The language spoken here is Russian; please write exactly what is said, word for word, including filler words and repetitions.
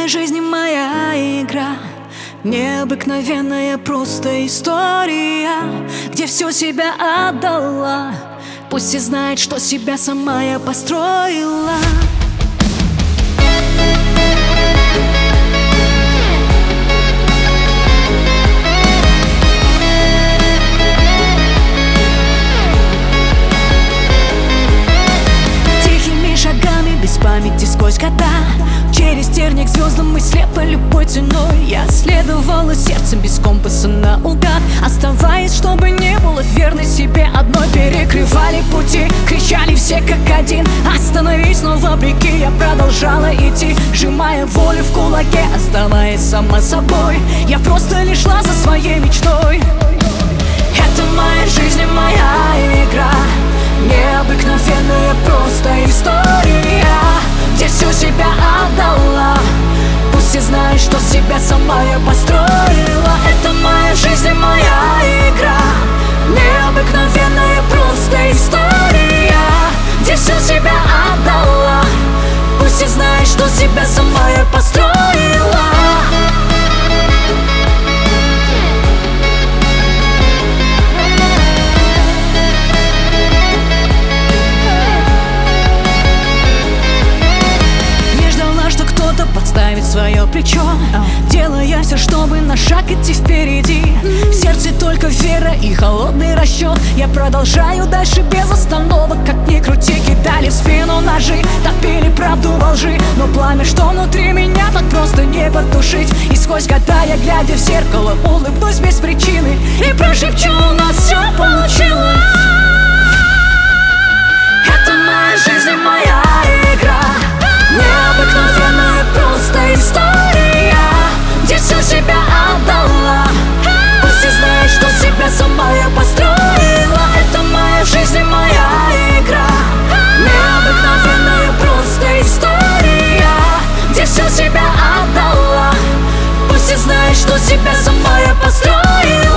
жизни моя игра, необыкновенная просто история, где всю себя отдала. Пусть все знают, что себя сама я построила. Тихими шагами, без памяти сквозь года, через терник к звездам мы слепо любой ценой. Я следовала сердцем без компаса наугад, оставаясь, чтобы не было верной себе одной. Перекрывали пути, кричали все как один: остановись, но вопреки я продолжала идти, сжимая волю в кулаке, оставаясь сама собой. Я просто лишь шла за своей мечтой. Это моя жизнь и моя игра, необыкновенная просто история, где всю себя отдала. Пусть все знают, что себя сама я построила. Это моя жизнь и моя игра, необыкновенная просто история, где всю себя отдала. Пусть все знают, что себя сама я построила. Подставить свое плечо, делая все, чтобы на шаг идти впереди. В сердце только вера и холодный расчет. Я продолжаю дальше без остановок. Как ни крути, кидали в спину ножи, топили правду во лжи, но пламя, что внутри меня, так просто не потушить. И сквозь года я, глядя в зеркало, улыбнусь без причины и прошепчу: у нас все получилось. Это моя жизнь и моя игра, необыкновенная просто история, где всю себя отдала. Пусть все знают, что себя сама я построила. Это моя жизнь и моя игра, необыкновенная просто история, где всю себя отдала. Пусть все знают, что себя сама я построила.